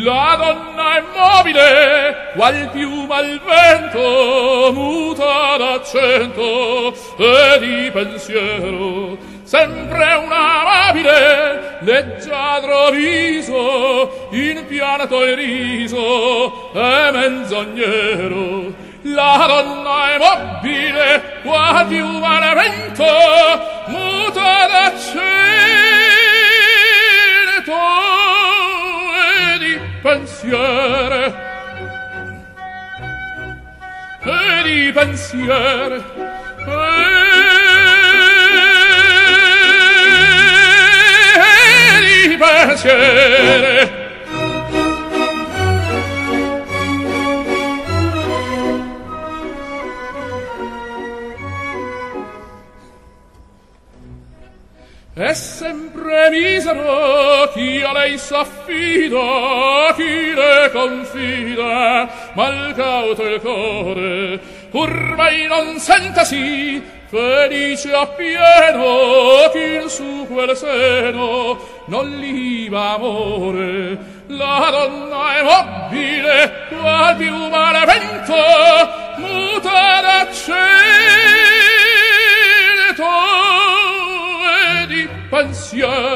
La donna è mobile, qual piuma al vento, muta d'accento e di pensiero, sempre un amabile, leggiadro viso, in pianto e riso e menzognero. La donna è mobile, qual piuma al vento, muta d'accento e di pensiero, e di pensiero, e di pensiero. È sempre misero chi a lei s'affida, chi le confida, mal cauto il core, pur mai non sentasi felice appieno chi in su quel seno non liva amore. La donna è mobile, qual piuma al vento, muta d'accento e di pensiero.